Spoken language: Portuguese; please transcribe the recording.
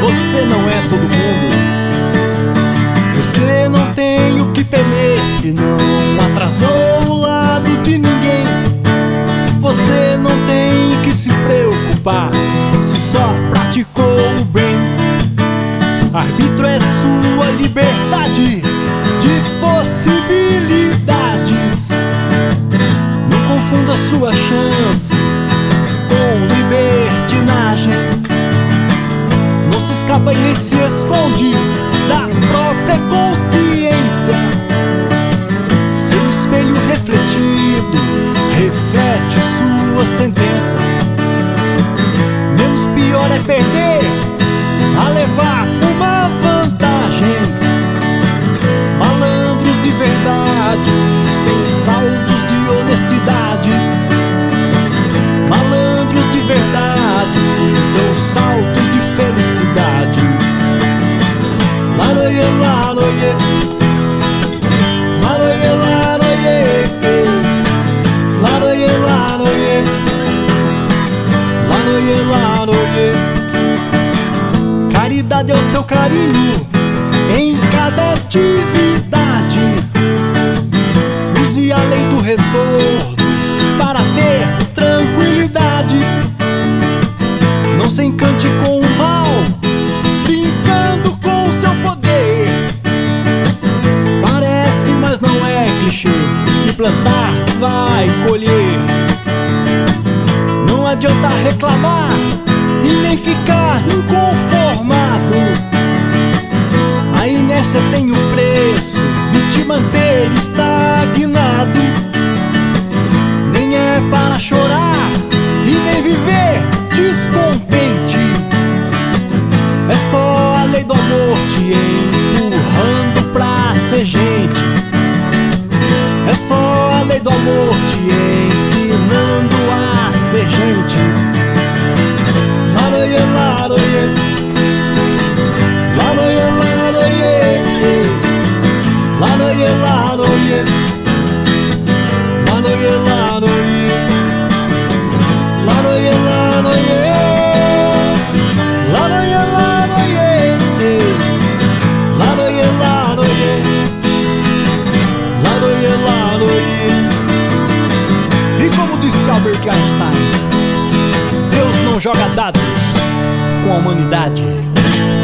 Você não é todo mundo. Você não tem o que temer se não atrasou o lado de ninguém. Você não tem que se preocupar se só praticou o bem. Arbítrio é sua liberdade de possibilidades. Não confunda sua chance com libertinagem. Não se escapa e nem se esconde da própria consciência. Seu espelho refletido reflete sua sentença. Menos pior é perder a levar uma vantagem. Malandros de verdade têm saldos de honestidade. Malandros de verdade dão saltos de felicidade. Laroie, laroie, laroie, laroie, laroie, laroie, laroie, laroie. Caridade é o seu carinho em cada atividade. Use a lei do retorno para ter tranquilidade. Não se encante com o mal, brincando com o seu poder. Parece, mas não é clichê, que plantar vai colher. Não adianta reclamar e nem ficar inconformado. A inércia tem um preço de te manter estagnado. Nem é para chorar e nem viver descontente. É só a lei do amor te empurrando pra ser gente. É só a lei do amor te ensinando a ser gente. Laroie, laroie, laroie, laroie, laroie, laroie, laroie, laroie, laroie, laroie, laroie, laroie, laroie, laroie, laroie. E como disse Albert Einstein, Deus não joga dados com a humanidade.